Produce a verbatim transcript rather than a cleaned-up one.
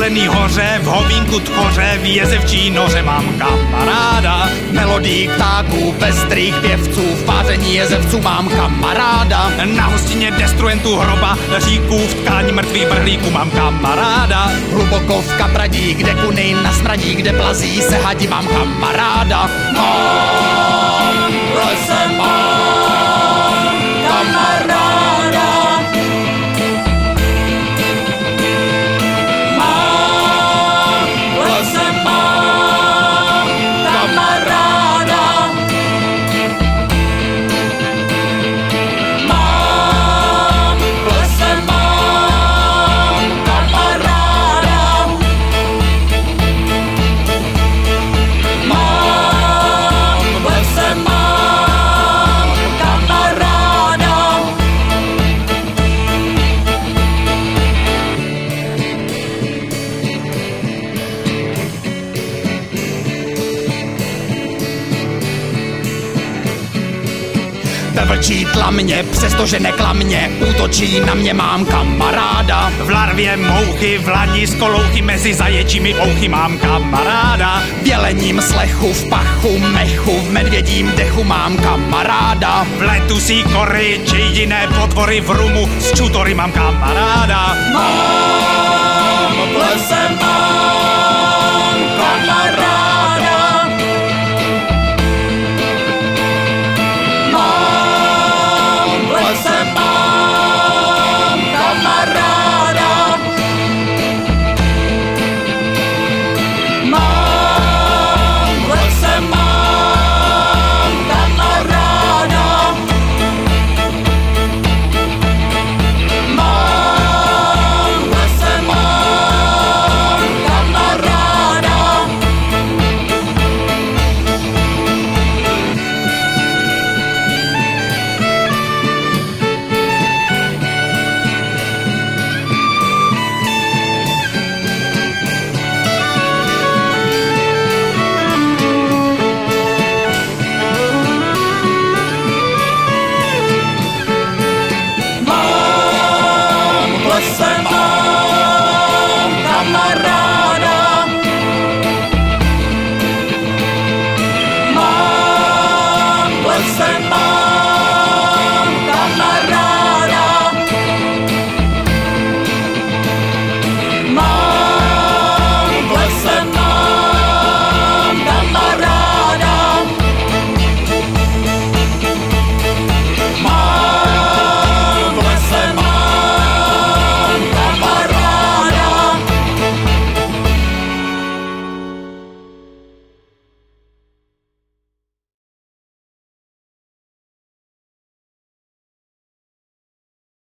zelený hoře, v hovínku tchoře, v jezevčí noře mám kamaráda. Melodii ptáků, pestrých pěvců, v páření jezevců mám kamaráda. Na hostině destruentů hroba, říků, v tkání mrtvých brhlíků mám kamaráda. Hluboko v kapradí, kde kuny nasmradí, kde plazí se hadi, mám kamaráda. Mám v lese mám kamaráda. Vlčí tlamě, přestože neklamně, útočí na mě, mám kamaráda. V larvě mouchy, v lani z kolouchy, mezi zaječími ouchy mám kamaráda. V jelením slechu, v pachu, mechu, v medvědím dechu mám kamaráda. V letu sí kory, či jiné potvory, v rumu s čutory mám kamaráda. Mám v lese mám